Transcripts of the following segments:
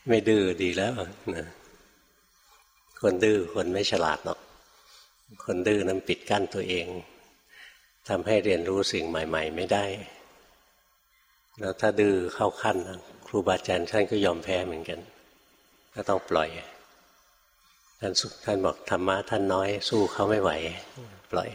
ไม่ดื้อดีแล้วนะคนดื้อคนไม่ฉลาดหรอกคนดื้อนั้นปิดกั้นตัวเองทำให้เรียนรู้สิ่งใหม่ๆไม่ได้แล้วถ้าดื้อเข้าขั้นครูบาอาจารย์ท่านก็ยอมแพ้เหมือนกันก็ต้องปล่อยท่านบอกธรรมะท่านน้อยสู้เขาไม่ไหวปล่อย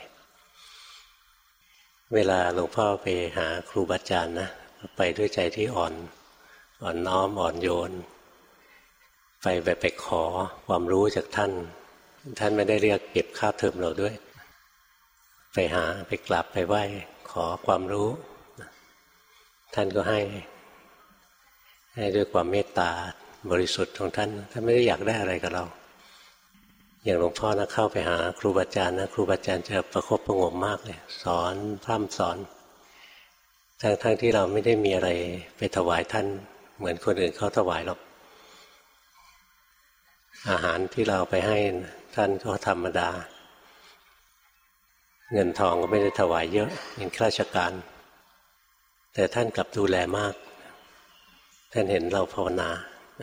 เวลาหลวงพ่อไปหาครูบาอาจารย์นะไปด้วยใจที่อ่อนน้อมอ่อนโยนไปขอความรู้จากท่านไม่ได้เรียกเก็บค่าเทอมเราด้วยไปหาไปกราบไปไหว้ขอความรู้ท่านก็ให้ด้วยความเมตตาบริสุทธิ์ของท่านไม่ได้อยากได้อะไรกับเราอย่างหลวงพ่อนะเข้าไปหาครูบาอาจารย์นะครูบาอาจารย์จะประคบประหงมมากเลยสอนพร่ำสอนทั้งที่เราไม่ได้มีอะไรไปถวายท่านเหมือนคนอื่นเขาถวายหรอกอาหารที่เราไปให้ท่านก็ธรรมดาเงินทองก็ไม่ได้ถวายเยอะเป็นข้าราชการแต่ท่านกลับดูแลมากท่านเห็นเราภาวนา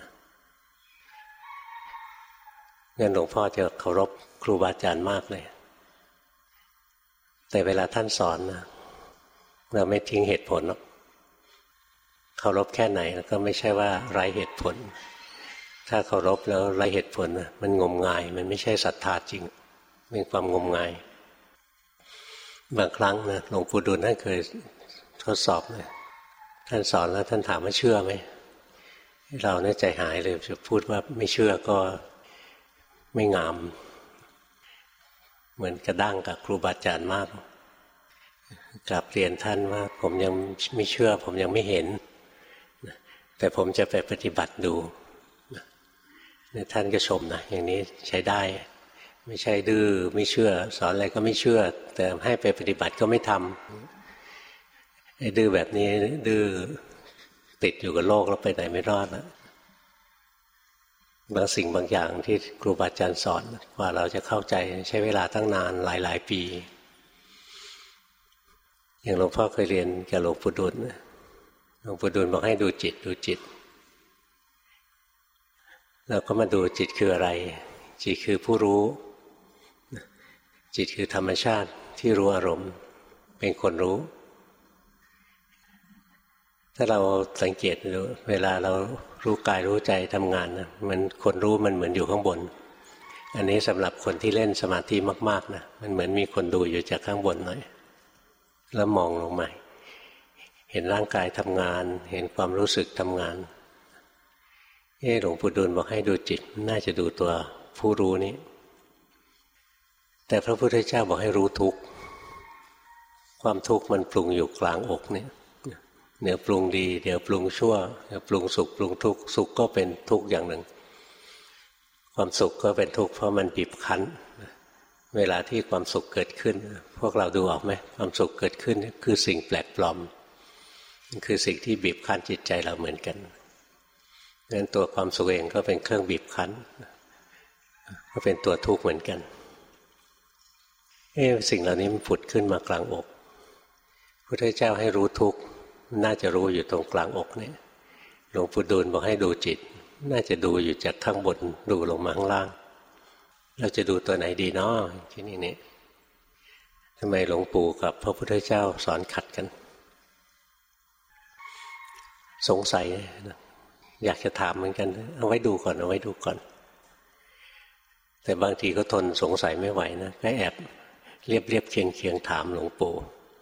งั้นหลวงพ่อจะเคารพครูบาอาจารย์มากเลยแต่เวลาท่านสอนนะเราไม่ทิ้งเหตุผลหรอกเคารพแค่ไหนก็ไม่ใช่ว่าไร้เหตุผลถ้าเคารพแล้วไร้เหตุผลมันงมงายมันไม่ใช่ศรัทธาจริงเป็นความงมงายบางครั้งนะหลวงปู่ดูลท่านเคยทดสอบเลยท่านสอนแล้วท่านถามว่าเชื่อไหมเราเนี่ยใจหายเลยจะพูดว่าไม่เชื่อก็ไม่งามเหมือนกระด้างกับครูบาอาจารย์มากกลับเรียนท่านว่าผมยังไม่เชื่อผมยังไม่เห็นแต่ผมจะไปปฏิบัติดูท่านก็ชมนะอย่างนี้ใช้ได้ไม่ใช่ดื้อไม่เชื่อสอนอะไรก็ไม่เชื่อแต่ให้ไปปฏิบัติก็ไม่ทำไอ้ดื้อแบบนี้ดื้อติดอยู่กับโลกแล้วไปไหนไม่รอดแล้วบางสิ่งบางอย่างที่ครูบาอาจารย์สอนกว่าเราจะเข้าใจใช้เวลาตั้งนานหลายปีอย่างหลวงพ่อเคยเรียนกับหลวงปู่ดูลหลวงปู่ดูลบอกให้ดูจิตเราก็มาดูจิตคืออะไรจิตคือผู้รู้จิตคือธรรมชาติที่รู้อารมณ์เป็นคนรู้ถ้าเราสังเกตดูเวลาเรารู้กายรู้ใจทำงานนะมันคนรู้มันเหมือนอยู่ข้างบนอันนี้สำหรับคนที่เล่นสมาธิมากๆนะมันเหมือนมีคนดูอยู่จากข้างบนหน่อยแล้วมองลงมาเห็นร่างกายทำงานเห็นความรู้สึกทำงานหลวงปู่ดูลบอกให้ดูจิตน่าจะดูตัวผู้รู้นี้แต่พระพุทธเจ้าบอกให้รู้ทุกข์ความทุกข์มันปรุงอยู่กลางอกเนี่ยเดี๋ยวปรุงดีเดี๋ยวปรุงชั่วเดี๋ยวปรุงสุขปรุงทุกข์สุขก็เป็นทุกข์อย่างหนึ่งความสุขก็เป็นทุกข์เพราะมันบีบคั้นเวลาที่ความสุขเกิดขึ้นพวกเราดูออกไหมความสุขเกิดขึ้นคือสิ่งแปลกปลอมคือสิ่งที่บีบคั้นจิตใจเราเหมือนกันงั้นตัวความสุขเองก็เป็นเครื่องบีบคั้นก็เป็นตัวทุกข์เหมือนกันสิ่งเหล่านี้มันผุดขึ้นมากลางอกพระพุทธเจ้าให้รู้ทุกข์น่าจะรู้อยู่ตรงกลางอกเนี่ยหลวงปู่ดูลบอกให้ดูจิตน่าจะดูอยู่จากข้างบนดูลงมาข้างล่างเราจะดูตัวไหนดีเนาะที่นี่ทำไมหลวงปู่กับพระพุทธเจ้าสอนขัดกันสงสัยอยากจะถามเหมือนกันเอาไว้ดูก่อนแต่บางทีก็ทนสงสัยไม่ไหวนะก็แอบเรียบเคียงถามหลวงปู่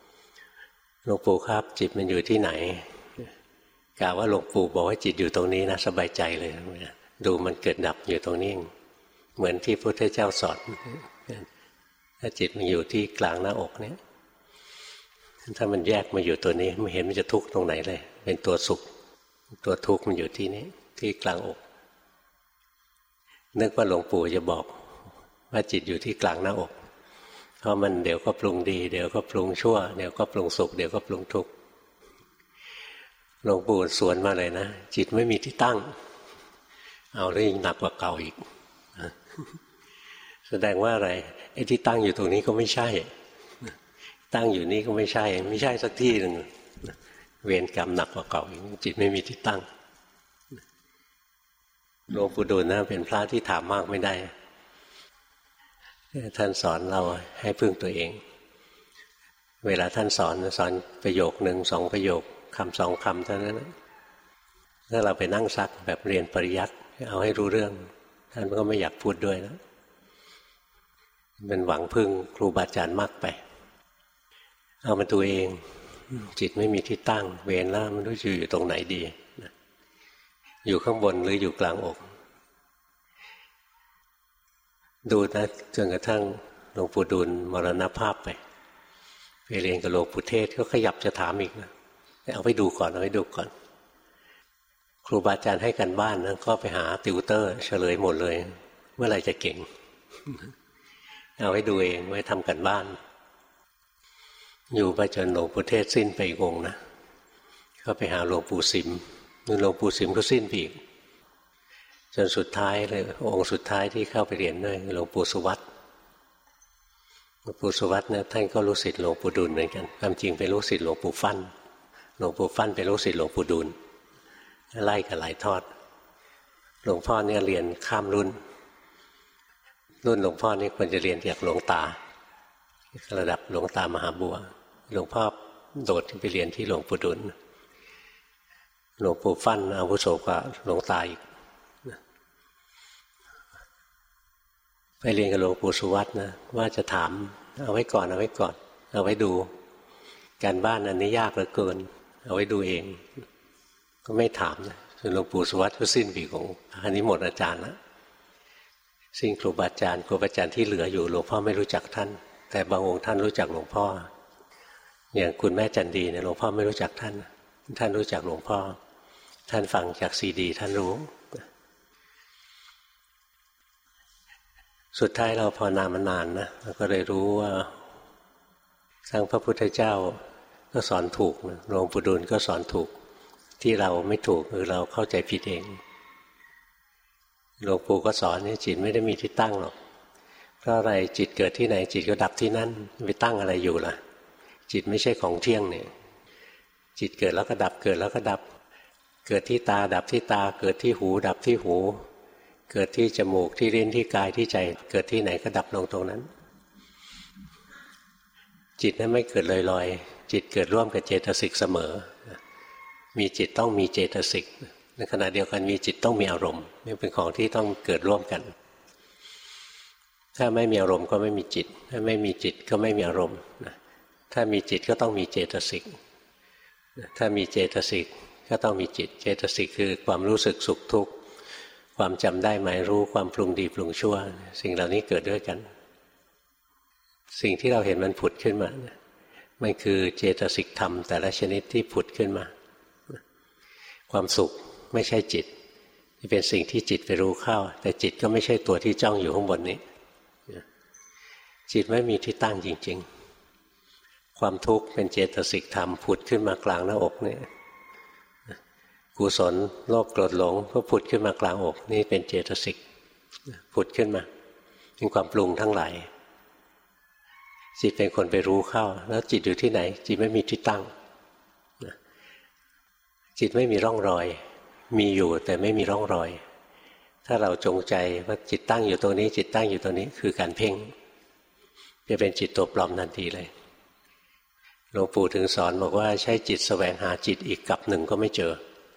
ครับจิตมันอยู่ที่ไหนกล่าวว่าหลวงปู่บอกว่าจิตอยู่ตรงนี้นะสบายใจเลยดูมันเกิดดับอยู่ตรงนี้เหมือนที่พระพุทธเจ้าสอนถ้าจิตมันอยู่ที่กลางหน้าอกเนี่ยถ้ามันแยกมาอยู่ตัวนี้ไม่เห็นมันจะทุกข์ตรงไหนเลยเป็นตัวสุขตัวทุกข์มันอยู่ที่นี้ที่กลางอกนึกว่าหลวงปู่จะบอกว่าจิตอยู่ที่กลางหน้าอกเพราะมันเดี๋ยวก็ปรุงดีเดี๋ยวก็ปรุงชั่วเดี๋ยวก็ปรุงสุขเดี๋ยวก็ปรุงทุกข์หลวงปู่สวนมาเลยนะจิตไม่มีที่ตั้งเอาเรื่องหนักกว่าเก่าอีกแสดงว่าอะไรไอ้ที่ตั้งอยู่ตรงนี้ก็ไม่ใช่ตั้งอยู่นี่ก็ไม่ใช่สักที่หนึ่งเวรกรรมหนักกว่าเก่าอีกจิตไม่มีที่ตั้งหลวงปู่ดูลนะเป็นพระที่ถามมากไม่ได้ท่านสอนเราให้พึ่งตัวเองเวลาท่านสอนประโยคหนึ่งสองประโยคคำสองคำเท่านั้นถ้าเราไปนั่งซักแบบเรียนปริยัติเอาให้รู้เรื่องท่านก็ไม่อยากพูดด้วยแล้วเป็นหวังพึ่งครูบาอาจารย์มากไปเอามาตัวเองจิตไม่มีที่ตั้งเวรแล้วไม่รู้จะอยู่ตรงไหนดีอยู่ข้างบนหรืออยู่กลางอกดูนะจนกระทั่งหลวงปู่ดูลมรณภาพไปเรียนกับหลวงปู่เทศก็ขยับจะถามอีกนะเอาไปดูก่อนเอาไปดูก่อนครูบาอาจารย์ให้กันบ้านนะก็ไปหาติวเตอร์เฉลยหมดเลยเมื่อไหร่จะเก่ง เอาไว้ดูเองไว้ทำกันบ้านอยู่ไปจนหลวงปู่เทศสิ้นไปอีกองนะก็ไปหาหลวงปู่สิมหลวงปู่สิมก็สิ้นไปอีกจนสุดท้ายเลยองค์สุดท้ายที่เข้าไปเรียนด้วยหลวงปู่สุวัตหลวงปู่สุวัตเนี่ยท่านก็รู้ศิษย์หลวงปู่ดูลเหมือนกันความจริงเป็นลูกศิษย์หลวงปู่ฟั่นหลวงปู่ฟั่นเป็นลูกศิษย์หลวงปู่ดูลไล่กันหลายทอดหลวงพ่อเนี่ยเรียนข้ามรุ่นหลวงพ่อนี่ควรจะเรียนจากหลวงตาระดับหลวงตามหาบัวหลวงพ่อโดดไปเรียนที่หลวงปู่ดูลหลวงปู่ฟั่นอาวุโสกว่าหลวงตาอีกไปเรียนกับหลวงปู่สุวัตนะว่าจะถามเอาไว้ก่อนเอาไว้ดูการบ้านอันนี้ยากเหลือเกินเอาไว้ดูเองก็ไม่ถามนะจนหลวงปู่สุวัตก็สิ้นปีของอันนี้หมดอาจารย์แล้วสิ่งครูบาอาจารย์ที่เหลืออยู่หลวงพ่อไม่รู้จักท่านแต่บางองค์ท่านรู้จักหลวงพ่ออย่างคุณแม่จันดีเนี่ยหลวงพ่อไม่รู้จักท่านรู้จักหลวงพ่อท่านฟังจากซีดีท่านรู้สุดท้ายเราภาวนามานานนะเราก็เลยรู้ว่าทั้งพระพุทธเจ้าก็สอนถูกหลวงปู่ดูลก็สอนถูกที่เราไม่ถูกคือเราเข้าใจผิดเองหลวงปู่ก็สอนนี่จิตไม่ได้มีที่ตั้งหรอกเพราะอะไรจิตเกิดที่ไหนจิตก็ดับที่นั่นไปตั้งอะไรอยู่ล่ะจิตไม่ใช่ของเที่ยงเนี่ยจิตเกิดแล้วก็ดับเกิดแล้วก็ดับเกิดที่ตาดับที่ตาเกิดที่หูดับที่หูเกิดที่จมูกที่ลิ้นที่กายที่ใจเกิดที่ไหนก็ดับลงตรงนั้นจิตนั้นไม่เกิดลอยๆจิตเกิดร่วมกับเจตสิกเสมอมีจิตต้องมีเจตสิกในขณะเดียวกันมีจิตต้องมีอารมณ์นี่เป็นของที่ต้องเกิดร่วมกันถ้าไม่มีอารมณ์ก็ไม่มีจิตถ้าไม่มีจิตก็ไม่มีอารมณ์ถ้ามีจิตก็ต้องมีเจตสิกถ้ามีเจตสิกก็ต้องมีจิตเจตสิกคือความรู้สึกสุขทุกข์ความจำได้หมายรู้ความปรุงดีปรุงชั่วสิ่งเหล่านี้เกิดด้วยกันสิ่งที่เราเห็นมันผุดขึ้นมามันคือเจตสิกธรรมแต่ละชนิดที่ผุดขึ้นมาความสุขไม่ใช่จิตเป็นสิ่งที่จิตไปรู้เข้าแต่จิตก็ไม่ใช่ตัวที่จ้องอยู่ข้างบนนี้จิตไม่มีที่ตั้งจริงๆความทุกข์เป็นเจตสิกธรรมผุดขึ้นมากลางหน้าอกนี่กุศลโลภโกรธหลงก็ผุดขึ้นมากลางอกนี่เป็นเจตสิกผุดขึ้นมาเป็นความปรุงทั้งหลายจิตเป็นคนไปรู้เข้าแล้วจิตอยู่ที่ไหนจิตไม่มีที่ตั้งจิตไม่มีร่องรอยมีอยู่แต่ไม่มีร่องรอยถ้าเราจงใจว่าจิตตั้งอยู่ตรงนี้จิตตั้งอยู่ตรงนี้คือการเพ่งจะเป็นจิตตัวปลอมทันทีเลยหลวงปู่ถึงสอนบอกว่าใช้จิตแสวงหาจิตอีกกับหนึ่งก็ไม่เจอ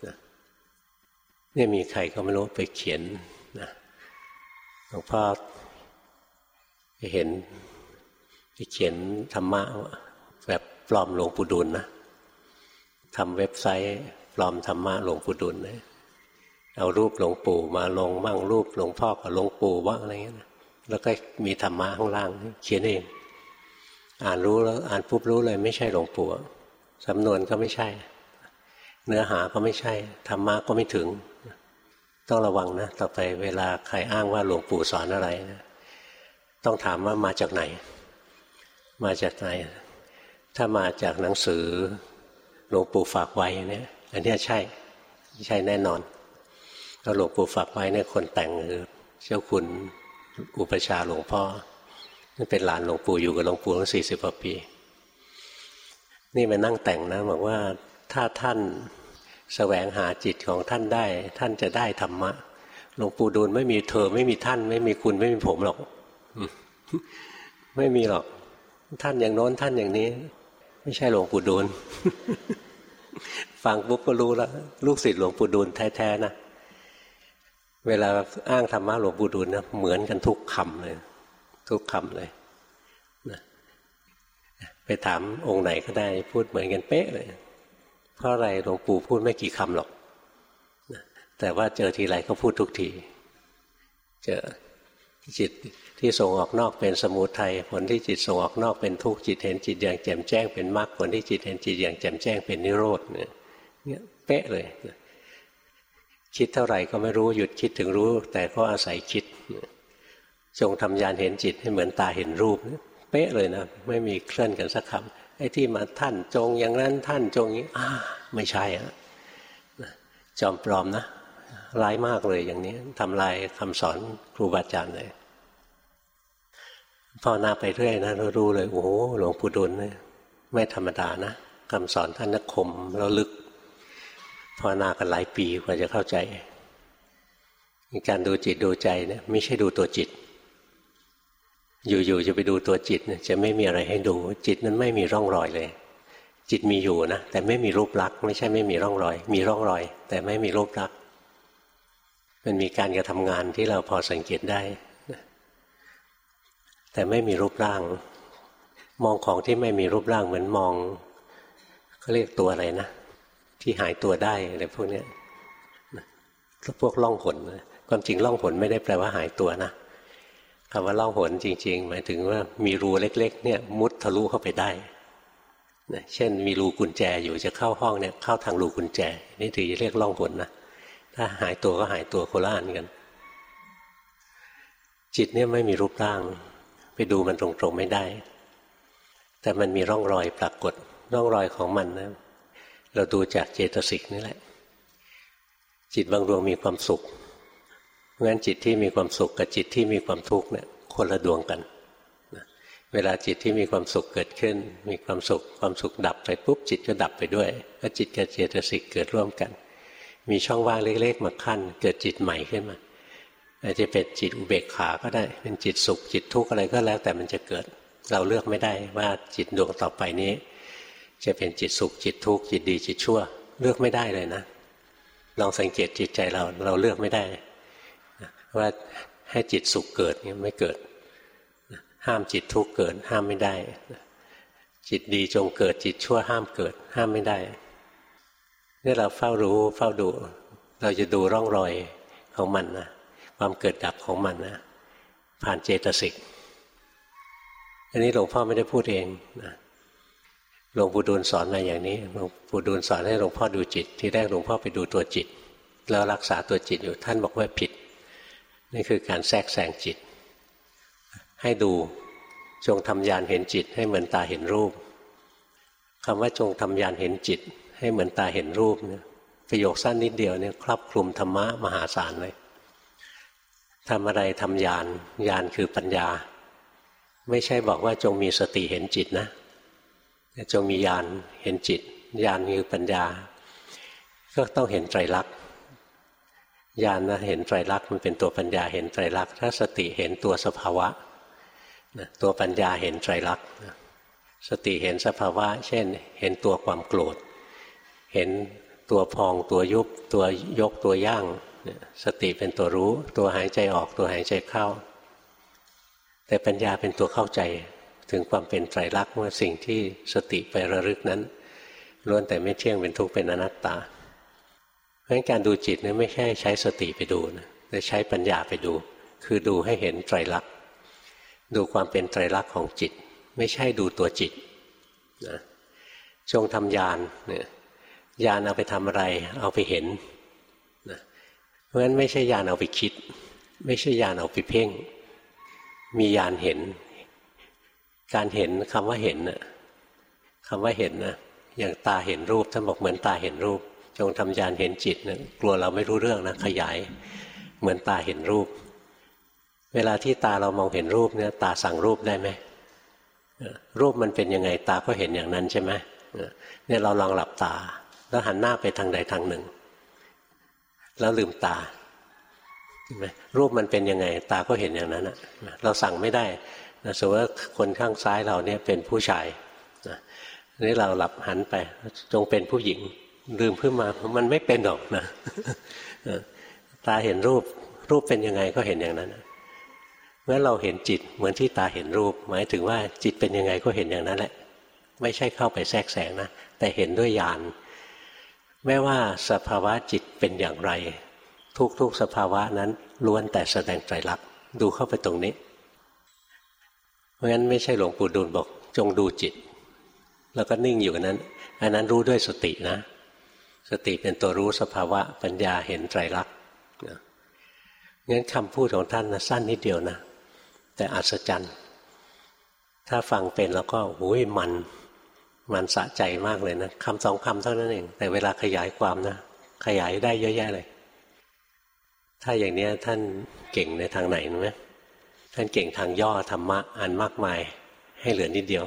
นี่มีใครก็ไม่รู้ไปเขียนนะหลวงพ่อไปเห็นไปเขียนธรรมะแบบปลอมหลวงปู่ดูลนะทำเว็บไซต์ปลอมธรรมะหลวงปู่ดูลนะเอารูปหลวงปู่มาลงมั่งรูปหลวงพ่อกับหลวงปู่บ้างอะไรเงี้ยนะแล้วก็มีธรรมะข้างล่างเขียนเองอ่านรู้แล้วอ่านปุ๊บรู้เลยไม่ใช่หลวงปู่สำนวนก็ไม่ใช่เนื้อหาก็ไม่ใช่ธรรมะก็ไม่ถึงต้องระวังนะต่อไปเวลาใครอ้างว่าหลวงปู่สอนอะไรนะต้องถามว่ามาจากไหนมาจากไหนถ้ามาจากหนังสือหลวงปู่ฝากไว้เนี่ยอันนี้ใช่แน่นอนแล้วหลวงปู่ฝากไว้เนี่ยคนแต่งคือเจ้าคุณอุปชาหลวงพ่อนี่เป็นหลานหลวงปู่อยู่กับหลวงปู่ตั้ง40 กว่าปีนี่มานั่งแต่งนะบอกว่าถ้าท่านแสวงหาจิตของท่านได้ท่านจะได้ธรรมะหลวงปู่ดูลไม่มีเธอไม่มีท่านไม่มีคุณไม่มีผมหรอกไม่มีหรอกท่านอย่างโน้นท่านอย่างนี้ไม่ใช่หลวงปู่ดูล ฟังปุ๊บก็รู้แล้วลูกศิษย์หลวงปู่ดูลแท้ๆนะเวลาอ้างธรรมะหลวงปู่ดูลนะเหมือนกันทุกคำเลยทุกคำเลยนะไปถามองค์ไหนก็ได้พูดเหมือนกันเป๊ะเลยเพราะอะไรหลวงปู่พูดไม่กี่คำหรอกนะแต่ว่าเจอทีไรก็พูดทุกทีเจอจิตที่ส่งออกนอกเป็นสมุทัยผลที่จิตส่งออกนอกเป็นทุกข์จิตเห็นจิตอย่างแจ่มแจ้งเป็นมรรคผลที่จิตเห็นจิตอย่างแจ่มแจ้งเป็นนิโรธเนี่ยเป๊ะเลยคิดเท่าไหร่ก็ไม่รู้หยุดคิดถึงรู้แต่ก็อาศัยคิดจงทำญาณเห็นจิตให้เหมือนตาเห็นรูปเป๊ะเลยนะไม่มีเคลื่อนกันสักคำไอ้ที่มาท่านจงอย่างนั้นท่านจงนี้ไม่ใช่จอมปลอมนะร้ายมากเลยอย่างนี้ทำลายคำสอนครูบาอาจารย์เลยภาวนาไปเรื่อยนะเรารู้เลยโอ้โหหลวงปู่ดูลเนี่ยไม่ธรรมดานะคำสอนท่านนักคมแล้วลึกภาวนากันหลายปีกว่าจะเข้าใจการดูจิตดูใจเนี่ยไม่ใช่ดูตัวจิตอยู่ๆจะไปดูตัวจิตเนี่ยจะไม่มีอะไรให้ดูจิตนั้นไม่มีร่องรอยเลยจิตมีอยู่นะแต่ไม่มีรูปลักษณ์ไม่ใช่ไม่มีร่องรอยมีร่องรอยแต่ไม่มีรูปลักษณ์มันมีการกระทำงานที่เราพอสังเกตได้แต่ไม่มีรูปร่างมองของที่ไม่มีรูปร่างเหมือนมองเขาเรียกตัวอะไรนะที่หายตัวได้อะไรพวกนี้พวกล่องหนความจริงล่องหนไม่ได้แปลว่าหายตัวนะคำว่าล่องหนจริงๆหมายถึงว่ามีรูเล็กๆเนี่ยมุดทะลุเข้าไปได้เช่นมีรูกุญแจอยู่จะเข้าห้องเนี่ยเข้าทางรูกุญแจนี่ถือเรียกล่องหนนะถ้าหายตัวก็หายตัวโคละอันกันจิตเนี่ยไม่มีรูปร่างไปดูมันตรงๆไม่ได้แต่มันมีร่องรอยปรากฏร่องรอยของมันนะเราดูจากเจตสิกนี่แหละจิตบางดวงมีความสุขเพราะฉะนั้นจิตที่มีความสุขกับจิตที่มีความทุกข์เนี่ยคนละดวงกันเวลาจิตที่มีความสุขเกิดขึ้นมีความสุขดับไปปุ๊บจิตก็ดับไปด้วยก็จิตกับเจตสิกเกิดร่วมกันมีช่องว่างเล็กๆมาขั้นเกิดจิตใหม่ขึ้นมาอาจจะเป็นจิตอุเบกขาก็ได้เป็นจิตสุขจิตทุกข์อะไรก็แล้วแต่มันจะเกิดเราเลือกไม่ได้ว่าจิตดวงต่อไปนี้จะเป็นจิตสุขจิตทุกข์จิตดีจิตชั่วเลือกไม่ได้เลยนะลองสังเกตจิตใจเราเลือกไม่ได้ว่าให้จิตสุขเกิดเนี่ยไม่เกิดห้ามจิตทุกข์เกิดห้ามไม่ได้จิตดีจงเกิดจิตชั่วห้ามเกิดห้ามไม่ได้นี่เราเฝ้ารู้เฝ้าดูเราจะดูร่องรอยของมันนะความเกิดดับของมันนะผ่านเจตสิกอันนี้หลวงพ่อไม่ได้พูดเองนะหลวงปู่ดูลสอนมาอย่างนี้หลวงปู่ดูลสอนให้หลวงพ่อดูจิตที่แรกหลวงพ่อไปดูตัวจิตแล้วรักษาตัวจิตอยู่ท่านบอกว่าผิดนี่คือการแทรกแซงจิตให้ดูจงทำญาณเห็นจิตให้เหมือนตาเห็นรูปคำว่าจงทำญาณเห็นจิตให้เหมือนตาเห็นรูปเนี่ยประโยคสั้นนิดเดียวเนี่ยครอบคลุมธรรมะมหาศาลเลยทำอะไรทำญาณญาณคือปัญญาไม่ใช่บอกว่าจงมีสติเห็นจิตนะจงมีญาณเห็นจิตญาณคือปัญญาก็ต้องเห็นไตรลักษณ์ญาณนะเห็นไตรลักษณ์มันเป็นตัวปัญญาเห็นไตรลักษณ์ถ้าสติเห็นตัวสภาวะตัวปัญญาเห็นไตรลักษณ์สติเห็นสภาวะเช่นเห็นตัวความโกรธเห็นตัวพองตัวยุบตัวยกตัวย่างสติเป็นตัวรู้ตัวหายใจออกตัวหายใจเข้าแต่ปัญญาเป็นตัวเข้าใจถึงความเป็นไตรลักษณ์ว่าสิ่งที่สติไประลึกนั้นล้วนแต่ไม่เที่ยงเป็นทุกข์เป็นอนัตตาเพราะฉะนั้นการดูจิตเนี่ยไม่ใช่ใช้สติไปดูนะแต่ใช้ปัญญาไปดูคือดูให้เห็นไตรลักษณ์ดูความเป็นไตรลักษณ์ของจิตไม่ใช่ดูตัวจิตนะจงทำญาณเนี่ยญาณเอาไปทำอะไรเอาไปเห็นนะเพราะฉะนั้นไม่ใช่ญาณเอาไปคิดไม่ใช่ญาณเอาไปเพ่งมีญาณเห็นการเห็นคำว่าเห็นนะคำว่าเห็นนะอย่างตาเห็นรูปท่านบอกเหมือนตาเห็นรูปจงทำญาณเห็นจิตนะกลัวเราไม่รู้เรื่องนะขยายเหมือนตาเห็นรูปเวลาที่ตาเรามองเห็นรูปเนี่ยตาสั่งรูปได้ไหมรูปมันเป็นยังไงตาก็เห็นอย่างนั้นใช่ไหมเนี่ยเราลองหลับตาแล้วหันหน้าไปทางใดทางหนึ่งแล้วลืมตาเห็นไหมรูปมันเป็นยังไงตาก็เห็นอย่างนั้นนะเราสั่งไม่ได้นะสมมติว่าคนข้างซ้ายเราเนี่ยเป็นผู้ชายนะนี่เราหลับหันไปจงเป็นผู้หญิงลืมขึ้นมามันไม่เป็นหรอกนะตาเห็นรูปเป็นยังไงก็เห็นอย่างนั้นเมื่อเราเห็นจิตเหมือนที่ตาเห็นรูปหมายถึงว่าจิตเป็นยังไงก็เห็นอย่างนั้นแหละไม่ใช่เข้าไปแทรกแซงนะแต่เห็นด้วยญาณแม้ว่าสภาวะจิตเป็นอย่างไรทุกสภาวะนั้นล้วนแต่แสดงไตรลักษณ์ดูเข้าไปตรงนี้เพราะงั้นไม่ใช่หลวงปู่ดูลบอกจงดูจิตแล้วก็นิ่งอยู่นั้นอันนั้นรู้ด้วยสตินะสติเป็นตัวรู้สภาวะปัญญาเห็นไตรลักษณ์งั้นคำพูดของท่านนะสั้นนิดเดียวนะแต่อัศจรรย์ถ้าฟังเป็นแล้วก็โอ้ยมันสะใจมากเลยนะคำสองคำเท่านั้นเองแต่เวลาขยายความนะขยายได้เยอะแยะเลยถ้าอย่างนี้ท่านเก่งในทางไหนรู้ไหมท่านเก่งทางย่อธรรมะอันมากมายให้เหลือนิดเดียว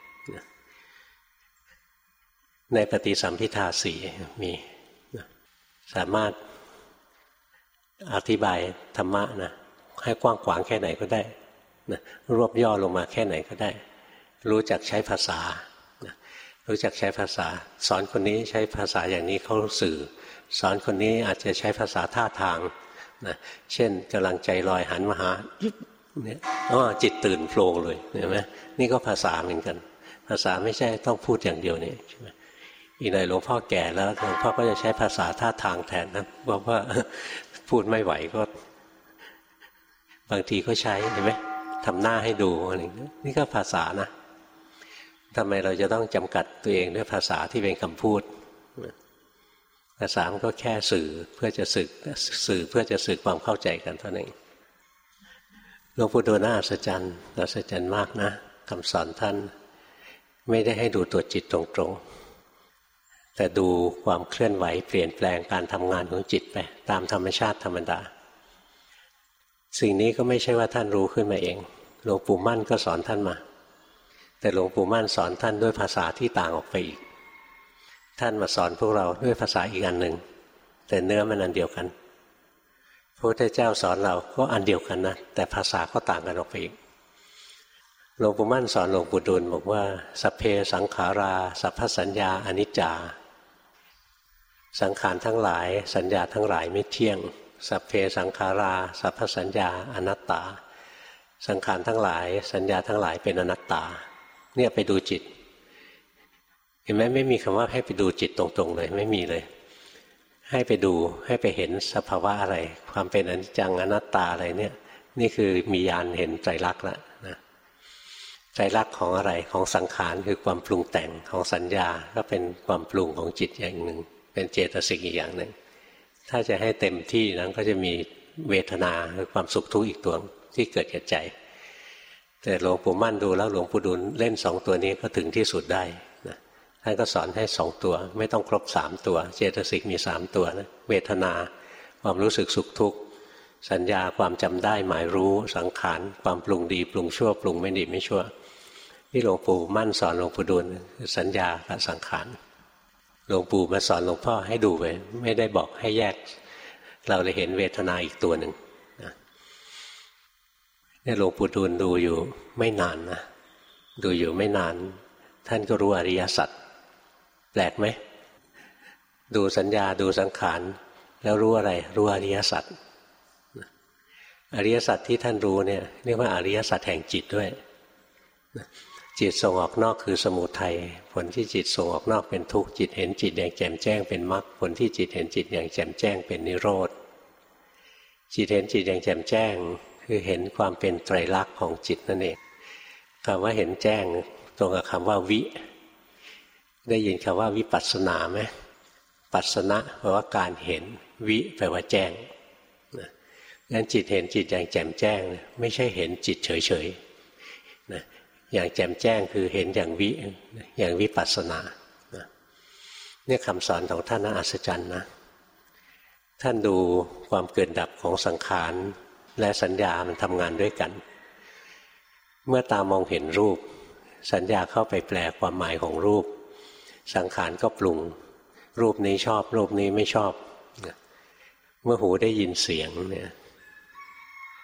ในปฏิสัมภิทาสี่มีสามารถอธิบายธรรมะนะให้กว้างขวางแค่ไหนก็ได้นะรวบย่อลงมาแค่ไหนก็ได้รู้จักใช้ภาษานะรู้จักใช้ภาษาสอนคนนี้ใช้ภาษาอย่างนี้เขาสื่อสอนคนนี้อาจจะใช้ภาษาท่าทางนะเช่นกำลังใจลอยหันมาหาเนี่ยจิตตื่นโผล่เลยเห็นไหมนี่ก็ภาษาเหมือนกันภาษาไม่ใช่ต้องพูดอย่างเดียวนี่ใช่ไหมอีกหน่อยหลวงพ่อแก่แล้วหลวงพ่อก็จะใช้ภาษาท่าทางแทนนะบอกว่าพูดไม่ไหวก็บางทีก็ใช้เห็นไหมทำหน้าให้ดูอะไรนี่ก็ภาษานะทำไมเราจะต้องจำกัดตัวเองด้วยภาษาที่เป็นคำพูดภาษามันก็แค่สื่อเพื่อจะสื่อเพื่อจะสื่อความเข้าใจกันเท่านั้นหลวงปู่ดูลน่าอัศจรรย์มากนะคำสอนท่านไม่ได้ให้ดูตัวจิตตรงๆแต่ดูความเคลื่อนไหวเปลี่ยนแปลงการทำงานของจิตไปตามธรรมชาติธรรมดาสิ่งนี้ก็ไม่ใช่ว่าท่านรู้ขึ้นมาเองหลวงปู่มั่นก็สอนท่านมาแต่หลวงปู่มั่นสอนท่านด้วยภาษาที่ต่างออกไปอีกท่านมาสอนพวกเราด้วยภาษาอีกอันหนึ่งแต่เนื้อมันอันเดียวกันพระพุทธเจ้าสอนเราก็อันเดียวกันนะแต่ภาษาก็ต่างกันออกไปอีกหลวงปู่มั่นสอนหลวงปู่ดูลบอกว่าสัพเพสังขาราสัพพสัญญาอนิจจาสังขารทั้งหลายสัญญาทั้งหลายไม่เที่ยงสัพเพสังขาราสัพพสัญญาอนัตตาสังขารทั้งหลายสัญญาทั้งหลายเป็นอนัตตาเนี่ยไปดูจิตเห็นไหมไม่มีคำว่าให้ไปดูจิตตรงๆเลยไม่มีเลยให้ไปดูให้ไปเห็นสภาวะอะไรความเป็นอนิจจังอนัตตาอะไรเนี่ยนี่คือมีญาณเห็นไตรลักษณ์แล้วนะไตรลักษณ์ของอะไรของสังขารคือความปรุงแต่งของสัญญาก็เป็นความปรุงของจิตอย่างหนึ่งเป็นเจตสิกอีกอย่างหนึ่งถ้าจะให้เต็มที่นั้นก็จะมีเวทนาคือความสุขทุกข์อีกตัวที่เกิดแก่ใจแต่หลวงปู่มั่นดูแล้วหลวงปู่ดูลเล่นสองตัวนี้ก็ถึงที่สุดได้นะท่านก็สอนให้สองตัวไม่ต้องครบ3ตัวเจตสิกมี3ตัวนะเวทนาความรู้สึกสุขทุกข์สัญญาความจำได้หมายรู้สังขารความปรุงดีปรุงชั่วปรุงไม่ดีไม่ชั่วที่หลวงปู่มั่นสอนหลวงปู่ดูลคือสัญญากับสังขารหลวงปู่มาสอนหลวงพ่อให้ดูไปไม่ได้บอกให้แยกเราเลยเห็นเวทนาอีกตัวหนึ่งนะเนี่ยหลวงปู่ดูลดูอยู่ไม่นานนะดูอยู่ไม่นานท่านก็รู้อริยสัจแปลกไหมดูสัญญาดูสังขารแล้วรู้อะไรรู้อริยสัจอริยสัจที่ท่านรู้เนี่ยเรียกว่าอริยสัจแห่งจิตด้วยจิตส่งออกนอกคือสมุทัยผลที่จิตส่งออกนอกเป็นทุกข์จิตเห็นจิตอย่างแจ่มแจ้งเป็นมรรคผลที่จิตเห็นจิตอย่างแจ่มแจ้งเป็นนิโรธจิตเห็นจิตอย่างแจ่มแจ้งคือเห็นความเป็นไตรลักษณ์ของจิตนั่นเองคำว่าเห็นแจ้งตรงกับคำว่าวิได้ยินคำว่าวิปัสสนาไหมปัสสนะแปลว่าการเห็นวิแปลว่าแจ้งงั้นจิตเห็นจิตอย่างแจ่มแจ้งไม่ใช่เห็นจิตเฉยๆนะอย่างแจ่มแจ้งคือเห็นอย่างวิปัสสนาเนี่ยคำสอนของท่านน่าอัศจรรย์นะท่านดูความเกิดดับของสังขารและสัญญามันทำงานด้วยกันเมื่อตามองเห็นรูปสัญญาเข้าไปแปลความหมายของรูปสังขารก็ปรุงรูปนี้ชอบรูปนี้ไม่ชอบเมื่อหูได้ยินเสียงเนี่ย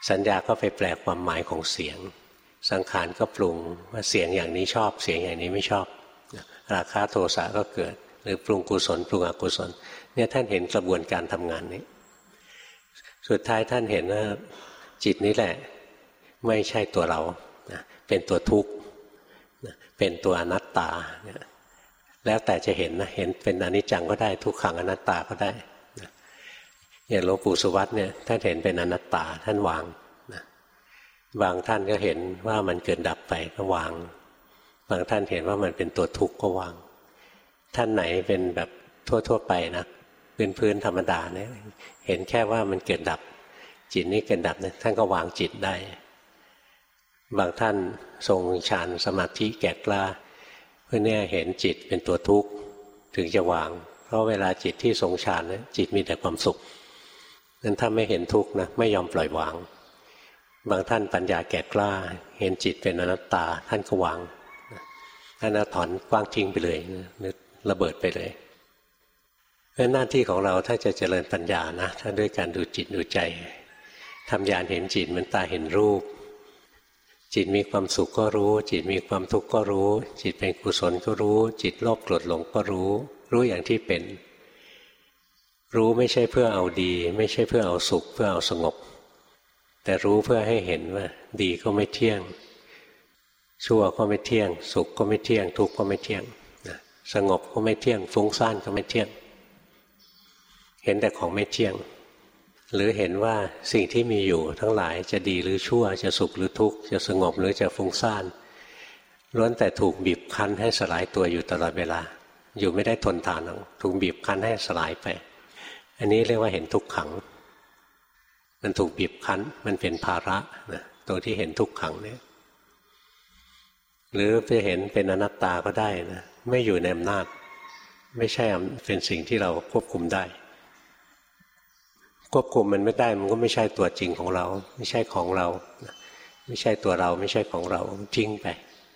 สัญญาก็ไปแปลความหมายของเสียงสังขารก็ปรุงว่าเสียงอย่างนี้ชอบเสียงอย่างนี้ไม่ชอบราคะโทสะก็เกิดหรือปรุงกุศลปรุงอกุศลเนี่ยท่านเห็นกระบวนการทำงานนี้สุดท้ายท่านเห็นว่าจิตนี้แหละไม่ใช่ตัวเราเป็นตัวทุกข์เป็นตัวอนัตตาแล้วแต่จะเห็นนะเห็นเป็นอนิจจังก็ได้ทุกขังอนัตตาก็ได้อย่างหลวงปู่สุวัตเนี่ยท่านเห็นเป็นอนัตตาท่านวางบางท่านก็เห็นว่ามันเกิดดับไปก็วางบางท่านเห็นว่ามันเป็นตัวทุกข์ก็วางท่านไหนเป็นแบบทั่วๆไปนะพื้นธรรมดาเนี่ยเห็นแค่ว่ามันเกิดดับจิตนี้เกิดดับเนี่ยท่านก็วางจิตได้บางท่านทรงฌานสมาธิแก่กล้าเพื่อเนี่ยเห็นจิตเป็นตัวทุกข์ถึงจะวางเพราะเวลาจิตที่ทรงฌานเนี่ยจิตมีแต่ความสุขนั้นถ้าไม่เห็นทุกข์นะไม่ยอมปล่อยวางบางท่านปัญญาแก่กล้าเห็นจิตเป็นอนัตตาท่านก็วางท่านถอนกว้างทิ้งไปเลยนึกระเบิดไปเลยเพราะหน้าที่ของเราถ้าจะเจริญปัญญานะถ้าด้วยการดูจิตดูใจทำญาณเห็นจิตเหมือนตาเห็นรูปจิตมีความสุขก็รู้จิตมีความทุกข์ก็รู้จิตเป็นกุศลก็รู้จิตโลภโกรธหลงก็รู้อย่างที่เป็นรู้ไม่ใช่เพื่อเอาดีไม่ใช่เพื่อเอาสุขเพื่อเอาสงบแต่รู้เพื่อให้เห็นว่าดีก็ไม่เที่ยงชั่วก็ไม่เที่ยงสุขก็ไม่เที่ยงทุกข์ก็ไม่เที่ยงสงบก็ไม่เที่ยงฟุ้งซ่านก็ไม่เที่ยงเห็นแต่ของไม่เที่ยงหรือเห็นว่าสิ่งที่มีอยู่ทั้งหลายจะดีหรือชั่วจะสุขหรือทุกข์จะสงบหรือจะฟุ้งซ่านล้วนแต่ถูกบีบคั้นให้สลายตัวอยู่ตลอดเวลาอยู่ไม่ได้ทนทานถูกบีบคั้นให้สลายไปอันนี้เรียกว่าเห็นทุกขังมันถูกบีบคั้นมันเป็นภาระนะตรงที่เห็นทุกขังเนี่ยหรือจะเห็นเป็นอนัตตาก็ได้นะไม่อยู่ในอำนาจไม่ใช่เป็นสิ่งที่เราควบคุมได้ควบคุมมันไม่ได้มันก็ไม่ใช่ตัวจริงของเราไม่ใช่ของเราไม่ใช่ตัวเราไม่ใช่ของเราทิ้งไป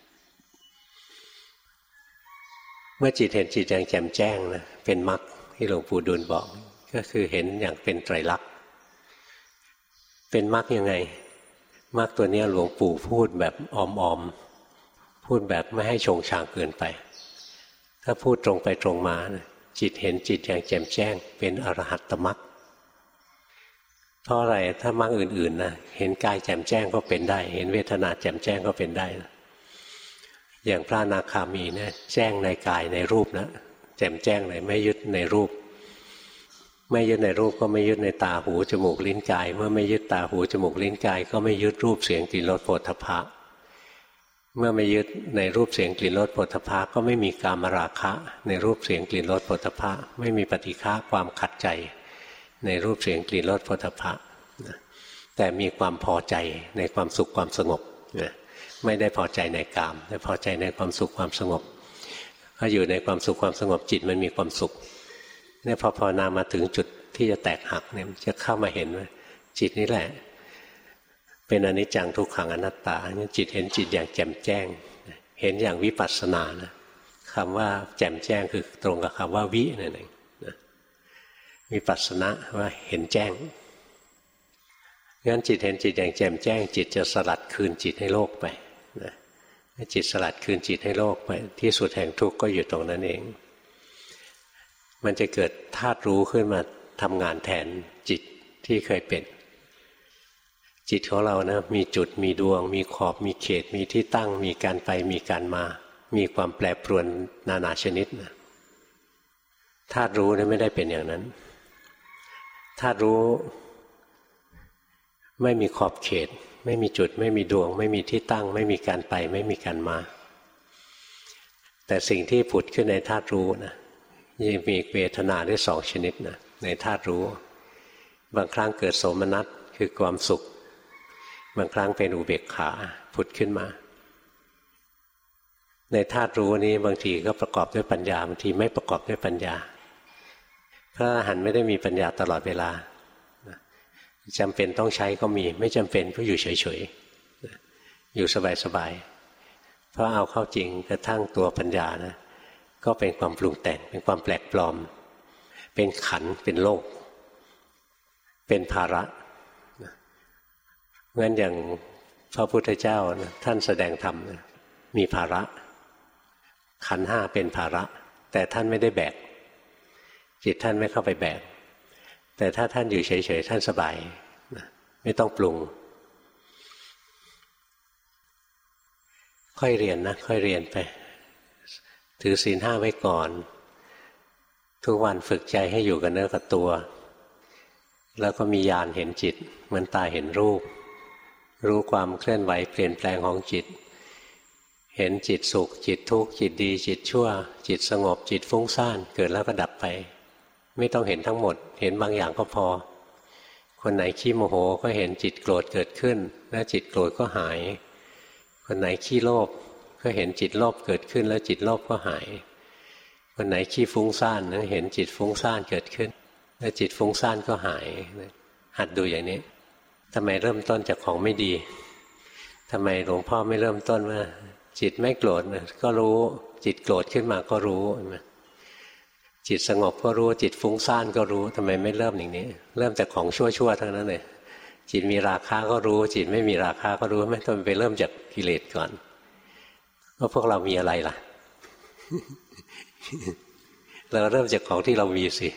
เมื่อจิตเห็นจิตอย่างแจ่มแจ้งนะเป็นมรรคที่หลวงปู่ดูลบอกก็คือเห็นอย่างเป็นไตรลักษณ์เป็นมรรคยังไงมรรคตัวนี้หลวงปู่พูดแบบอ้อมๆพูดแบบไม่ให้ชงชางเกินไปถ้าพูดตรงไปตรงมานะจิตเห็นจิตอย่างแจ่มแจ้งเป็นอรหัตตมรรคเพราะอะไรถ้ามรรคอื่นๆนะเห็นกายแจ่มแจ้งก็เป็นได้เห็นเวทนาแจ่มแจ้งก็เป็นได้นะอย่างพระอนาคามีเนี่ยแจ้งในกายในรูปนะแจ่มแจ้งเลยไม่ยึดในรูปไม่ยึดในรูปก็ไม่ยึดในตาหูจมูกลิ้นกายเมื่อไม่ยึดตาหูจมูกลิ้นกายก็ไม่ยึดรูปเสียงกลิ่นรสโผฏฐัพพะเมื่อไม่ยึดในรูปเสียงกลิ่นรสโผฏฐัพพะก็ไม่มีกามราคะในรูปเสียงกลิ่นรสโผฏฐัพพะไม่มีปฏิฆะความขัดใจในรูปเสียงกลิ่นรสโผฏฐัพพะแต่มีความพอใจในความสุขความสงบไม่ได้พอใจในกามแต่พอใจในความสุขความสงบถ้าอยู่ในความสุขความสงบจิตมันมีความสุขเนี่ยพอภาวนามาถึงจุดที่จะแตกหักเนี่ยจะเข้ามาเห็นว่าจิตนี่แหละเป็นอนิจจังทุกขังอนัตตาเนี่ยจิตเห็นจิตอย่างแจ่มแจ้งเห็นอย่างวิปัสสนานะคำว่าแจ่มแจ้งคือตรงกับคำว่าวินั่นเองวิปัสสนาว่าเห็นแจ้งงั้นจิตเห็นจิตอย่างแจ่มแจ้งจิตจะสลัดคืนจิตให้โลกไปนะจิตสลัดคืนจิตให้โลกไปที่สุดแห่งทุกข์ก็อยู่ตรงนั้นเองมันจะเกิดธาตุรู้ขึ้นมาทำงานแทนจิตที่เคยเป็นจิตของเรานะมีจุดมีดวงมีขอบมีเขตมีที่ตั้งมีการไปมีการมามีความแปรปรวนนานาชนิดนะธาตุรู้เนี่ยไม่ได้เป็นอย่างนั้นธาตุรู้ไม่มีขอบเขตไม่มีจุดไม่มีดวงไม่มีที่ตั้งไม่มีการไปไม่มีการมาแต่สิ่งที่ผุดขึ้นในธาตุรู้นะยังมีเวทนาได้สองชนิดนะในธาตุรู้บางครั้งเกิดโสมนัสคือความสุขบางครั้งเป็นอุเบกขาผุดขึ้นมาในธาตุรู้นี้บางทีก็ประกอบด้วยปัญญาบางทีไม่ประกอบด้วยปัญญาพระอรหันต์ไม่ได้มีปัญญาตลอดเวลาจำเป็นต้องใช้ก็มีไม่จำเป็นก็อยู่เฉยๆอยู่สบายๆเพราะเอาเข้าจริงกระทั่งตัวปัญญานะก็เป็นความปรุงแต่งเป็นความแปลกปลอมเป็นขันธ์เป็นโลกเป็นภาระงั้นอย่างพระพุทธเจ้าท่านแสดงธรรมมีภาระขันธ์ห้าเป็นภาระแต่ท่านไม่ได้แบกจิตท่านไม่เข้าไปแบกแต่ถ้าท่านอยู่เฉยๆท่านสบายไม่ต้องปรุงค่อยเรียนนะค่อยเรียนไปถือศีลห้าไว้ก่อนทุกวันฝึกใจให้อยู่กับเนื้อกับตัวแล้วก็มีญาณเห็นจิตเหมือนตาเห็นรูปรู้ความเคลื่อนไหวเปลี่ยนแปลงของจิตเห็นจิตสุขจิตทุกข์จิตดีจิตชั่วจิตสงบจิตฟุ้งซ่านเกิดแล้วก็ดับไปไม่ต้องเห็นทั้งหมดเห็นบางอย่างก็พอคนไหนขี้โมโหก็เห็นจิตโกรธเกิดขึ้นแล้วจิตโกรธก็หายคนไหนขี้โลภก็เห็นจิตโลภเกิดขึ้นแล้วจิตโลภก็หายคนไหนขี้ฟุ้งซ่านเห็นจิตฟุ้งซ่านเกิดขึ้นแล้วจิตฟุ้งซ่านก็หายหัดดูอย่างนี้ทำไมเริ่มต้นจากของไม่ดีทำไมหลวงพ่อไม่เริ่มต้นว่าจิตไม่โกรธก็รู้จิตโกรธขึ้นมาก็รู้จิตสงบก็รู้จิตฟุ้งซ่านก็รู้ทำไมไม่เริ่มอย่างนี้เริ่มจากของชั่วๆทั้งนั้นเลยจิตมีราคะก็รู้จิตไม่มีราคะก็รู้ไม่ต้องไปเริ่มจากกิเลสก่อนก็พวกเรามีอะไรล่ะ เราเริ่มจากของที่เรามีสิ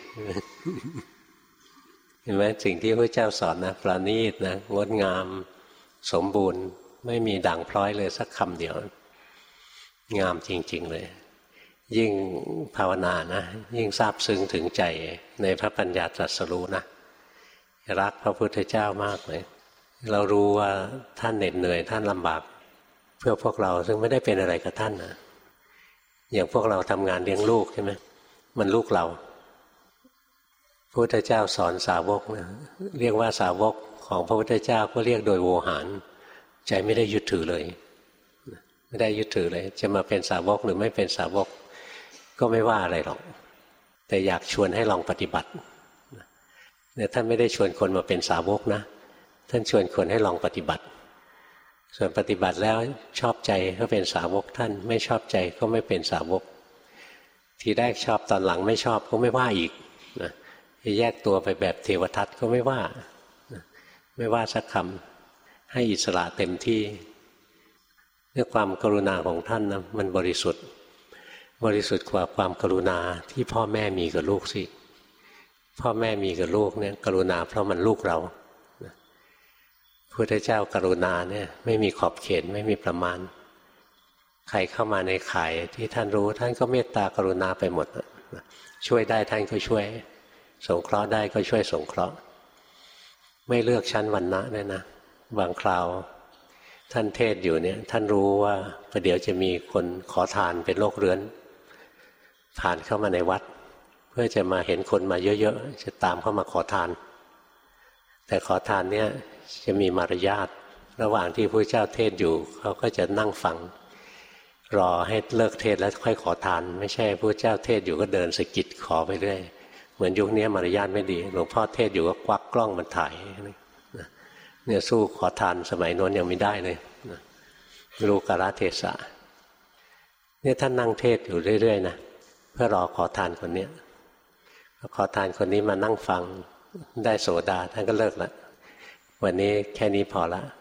เห็นไหมสิ่งที่พระเจ้าสอนนะประณีตนะงดงามสมบูรณ์ไม่มีด่างพร้อยเลยสักคำเดียวงามจริงๆเลยยิ่งภาวนานะยิ่งซาบซึ้งถึงใจในพระปัญญาตรัสรู้นะรักพระพุทธเจ้ามากเลยเรารู้ว่าท่านเหน็ดเหนื่อยท่านลำบากเพื่อพวกเราซึ่งไม่ได้เป็นอะไรกับท่านนะอย่างพวกเราทำงานเลี้ยงลูกใช่ไหมมันลูกเราพระพุทธเจ้าสอนสาวกนะเรียกว่าสาวกของพระพุทธเจ้าก็เรียกโดยโวหารใจไม่ได้ยึดถือเลยไม่ได้ยึดถือเลยจะมาเป็นสาวกหรือไม่เป็นสาวกก็ไม่ว่าอะไรหรอกแต่อยากชวนให้ลองปฏิบัติเนี่ยท่านไม่ได้ชวนคนมาเป็นสาวกนะท่านชวนคนให้ลองปฏิบัติส่วนปฏิบัติแล้วชอบใจก็เป็นสาวกท่านไม่ชอบใจก็ไม่เป็นสาวกทีแรกชอบตอนหลังไม่ชอบก็ไม่ว่าอีกนะแยกตัวไปแบบเทวทัตก็ไม่ว่าไม่ว่าสักคำให้อิสระเต็มที่ด้วยความกรุณาของท่านนะมันบริสุทธิ์กว่าความกรุณาที่พ่อแม่มีกับลูกสิพ่อแม่มีกับลูกเนี่ยกรุณาเพราะมันลูกเราพระพุทธเจ้ากรุณาเนี่ยไม่มีขอบเขตไม่มีประมาณใครเข้ามาในข่ายที่ท่านรู้ท่านก็เมตตากรุณาไปหมดช่วยได้ท่านก็ช่วยสงเคราะห์ได้ก็ช่วยสงเคราะห์ไม่เลือกชั้นวรรณะเลยนะบางคราวท่านเทศอยู่เนี่ยท่านรู้ว่าประเดี๋ยวจะมีคนขอทานเป็นโรคเรื้อนผ่านเข้ามาในวัดเพื่อจะมาเห็นคนมาเยอะๆจะตามเข้ามาขอทานแต่ขอทานเนี่ยจะมีมารยาทระหว่างที่พระเจ้าเทศอยู่เขาก็จะนั่งฟังรอให้เลิกเทศแล้วค่อยขอทานไม่ใช่พระเจ้าเทศอยู่ก็เดินสะกิดขอไปเรื่อยเหมือนยุคนี้มารยาทไม่ดีหลวงพ่อเทศอยู่ก็ควักกล้องมันถ่ายเนี่ยสู้ขอทานสมัยโน้นยังไม่ได้เลยรู้กาลเทศะเนี่ยท่านนั่งเทศอยู่เรื่อยๆนะเพื่อรอขอทานคนนี้ขอทานคนนี้มานั่งฟังได้โสดาท่านก็เลิกละวันนี้แค่นี้พอละ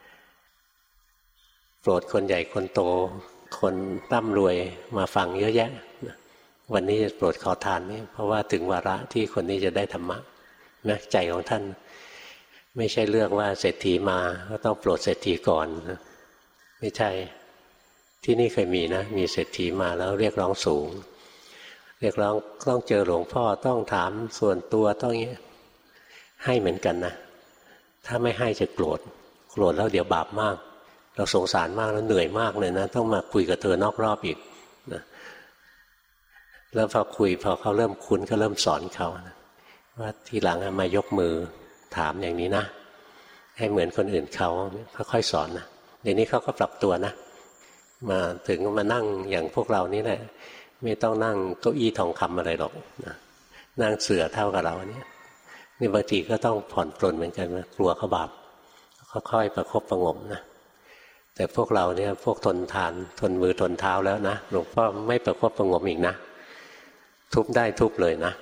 โปรดคนใหญ่คนโตคนร่ำรวยมาฟังเยอะแยะวันนี้จะโปรดขอทานนี่เพราะว่าถึงวาระที่คนนี้จะได้ธรรมะนะใจของท่านไม่ใช่เลือกว่าเศรษฐีมาก็ต้องโปรดเศรษฐีก่อนไม่ใช่ที่นี่เคยมีนะมีเศรษฐีมาแล้วเรียกร้องสูงเรียกร้องต้องเจอหลวงพ่อต้องถามส่วนตัวต้องอย่างนี้ให้เหมือนกันนะถ้าไม่ให้จะโกรธแล้วเดี๋ยวบาปมากเราสงสารมากแล้วเหนื่อยมากเลยนะต้องมาคุยกับเธอนอกรอบอีกนะแล้วพอคุยพอเขาเริ่มคุ้นก็เริ่มสอนเขานะว่าทีหลังมายกมือถามอย่างนี้นะให้เหมือนคนอื่นเขาค่อยๆสอนนะเดี๋ยวนี้เขาก็ปรับตัวนะมาถึงมานั่งอย่างพวกเรานี่แหละไม่ต้องนั่งเก้าอี้ทองคำอะไรหรอกนะนั่งเสื่อเท่ากับเราเนี่ยนี่บางทีก็ต้องผ่อนปลนเหมือนกันนะกลัวเขาบาปค่อยๆประคบประงมนะแต่พวกเราเนี่ยพวกทนทานทนมือทนเท้าแล้วนะหลวงพ่อไม่ประคบประงมอีกนะทุบได้ทุบเลยนะ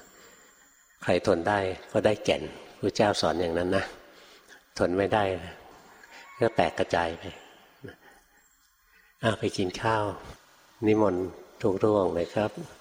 ใครทนได้ก็ได้แก่นพระเจ้าสอนอย่างนั้นนะทนไม่ได้ก็แตกกระจายไปไปกินข้าวนิมนต์ทุกรูปเลยครับ